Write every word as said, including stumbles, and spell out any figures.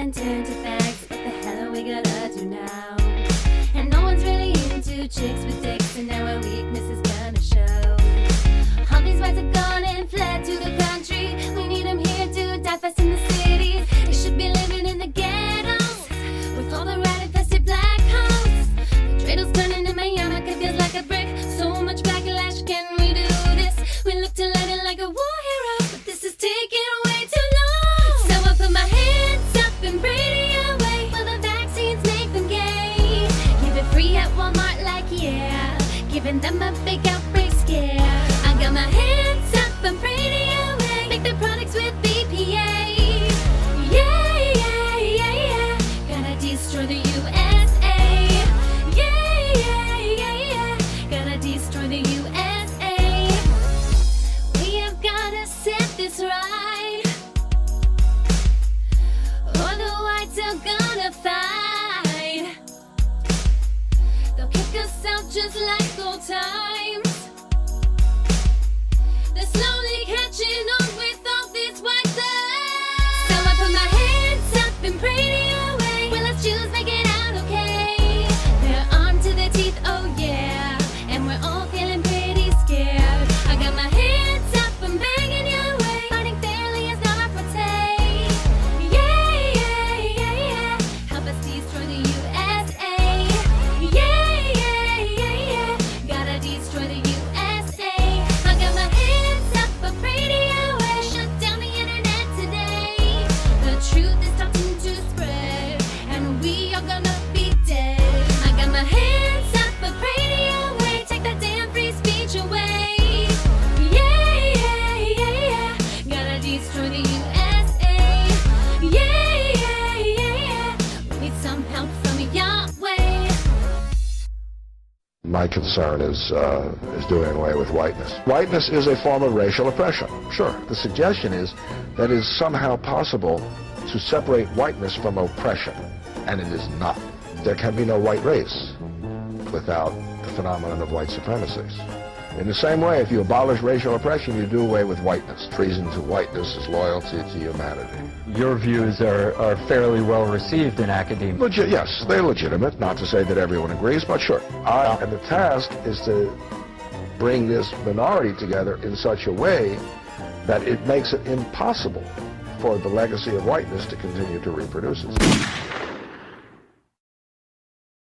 and turn to facts. What the hell are we gonna do now? And no one's really into chicks with dicks, and now our weakness is gonna show. All these whites have gone and fled to the country. We need them here to die fast in the cities. They should be living in the ghettos with all the rat-infested black holes. The dreidels turning in my yarmulke feels like a brick. So much backlash, can we do this? We look to let it like a war hero, but this is taking way too long. So I put my hands up and pray to Yahweh. Will the vaccines make them gay? Give it free at Walmart like yeah, giving them a big outbreak scare. I got my hands up and pray to Yahweh. Make the products with B P A. Yeah, yeah, yeah, yeah. Gotta destroy the U S A. Yeah, yeah, yeah, yeah. Gotta destroy the U S A. We have gotta set this right, or the whites are gonna fight. They'll kick us out just like old times. They're slowly catching on with all this white stuff. So I put my hands up and pray to Yahweh. Will us Jews make it out okay? They're armed to the teeth, oh yeah, and we're all feeling pretty scared. I got my hands up, I'm begging Yahweh. Fighting fairly is not our forte. Yeah, yeah, yeah, yeah. Help us destroy the U S A. Yeah, yeah, yeah, yeah. Gotta destroy the U S A. I got my hands up, I pray to Yahweh. Shut down the internet today. The truth is starting to spread, and we are gonna be dead. I got my hands up, I pray to Yahweh. Take that damn free speech away. Yeah, yeah, yeah, yeah. Gotta destroy the U S A. Yeah, yeah, yeah, yeah. We need some help from Yahweh. My concern is, uh, is doing away with whiteness. Whiteness is a form of racial oppression, sure. The suggestion is that it is somehow possible to separate whiteness from oppression, and it is not. There can be no white race without the phenomenon of white supremacy. In the same way, if you abolish racial oppression, you do away with whiteness. Treason to whiteness is loyalty to humanity. Your views are, are fairly well received in academia. Legit, yes, they're legitimate, not to say that everyone agrees, but sure. I, and the task is to bring this minority together in such a way that it makes it impossible for the legacy of whiteness to continue to reproduce itself.